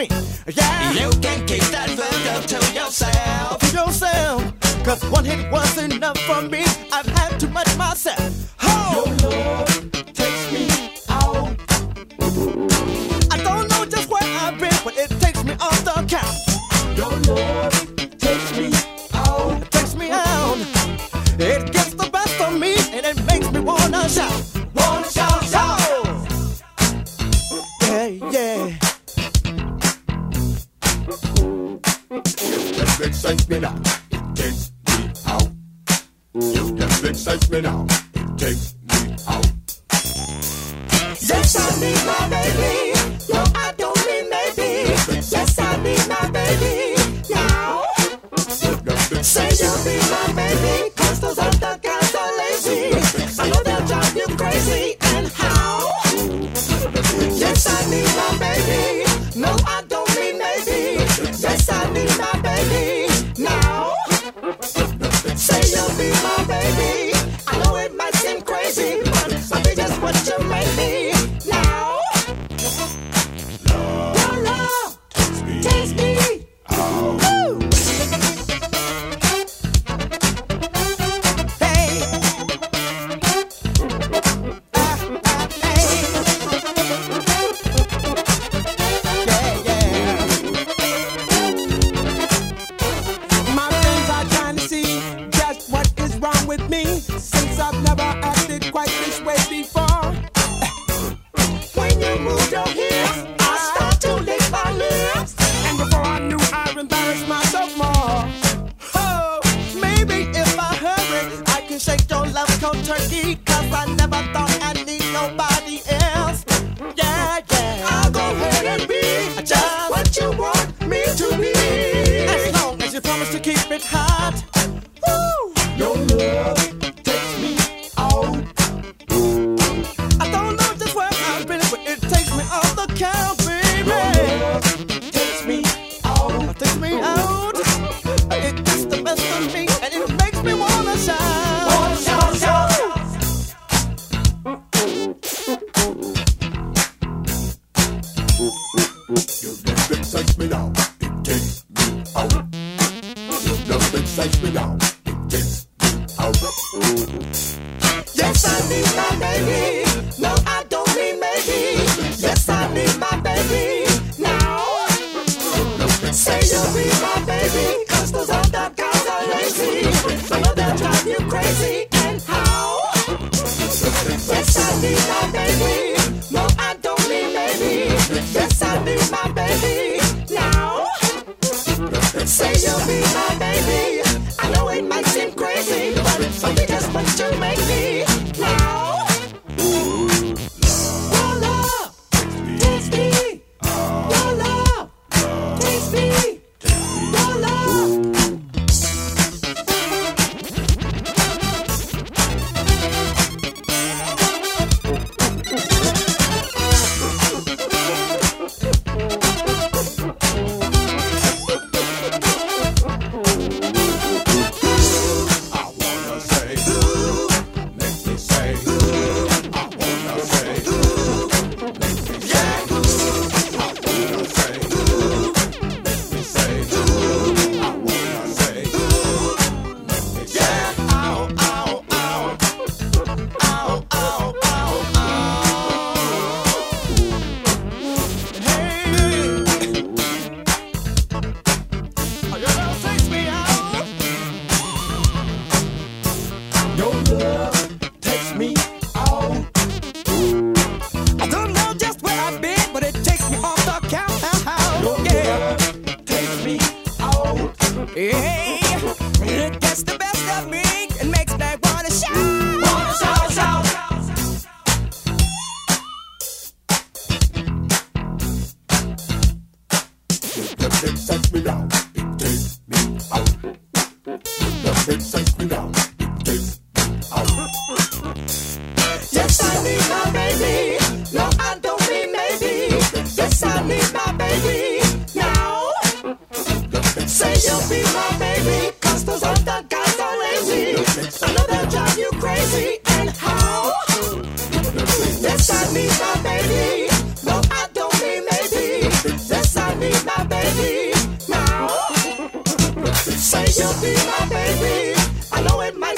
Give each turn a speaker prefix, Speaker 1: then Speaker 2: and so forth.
Speaker 1: me. Yeah. You can keep that further to yourself. To yourself. Cause one hit was enough for me. I've had too much myself. Oh. Your love takes me out. I don't know just where I've been, but it takes me off the count. Your love takes me out. It takes me out. It gets the best of me, and it makes me wanna shout. Wanna shout, shout. Yeah, yeah.
Speaker 2: You just excite me now. It takes me out. You just excite me now. It takes me out.
Speaker 1: Yes, I need my baby. No, I don't mean maybe. Yes, I need my baby now. Say you'll be my baby, cause those other guys are lazy. I know they'll drive you crazy, and how? Yes, I need my baby. No, I don't mean maybe. Yes, I need my baby now. Say you'll be my baby. I know it might seem crazy, but I'll be just what you make me now. Your love takes me out. With me, since I've never acted quite this way before. When you move your hips, I start to lick my lips, and before I knew, I embarrassed myself more. Oh, maybe if I hurry, I can shake your love cold turkey, cause I never thought I'd need nobody else. Yeah, yeah, I'll go ahead and be just what you want me to be, as long as you promise to keep it hot. Woo! Your love takes me out. I don't know just where I've been, but it takes me off the count, baby. Your love takes me out. Takes me out. It gets the best of me, and it makes me wanna shout. Wanna shout, shout.
Speaker 2: Your love excites me now. It takes me out. Your love excites me now.
Speaker 1: Yes, I need my baby. No, I don't mean maybe. Yes, I need my baby now. Say you'll be my baby, cause those other guys are lazy. I know they'll drive you crazy, and how? Yes, I need my baby. No, I don't mean maybe. Yes, I need my baby now. Say you'll be my baby. I know it might seem crazy, but something just what you make me now. Your love takes me. Your love takes me. Your love. Yes, I need my baby. No, I don't mean maybe. Yes, I need be my baby. I know it might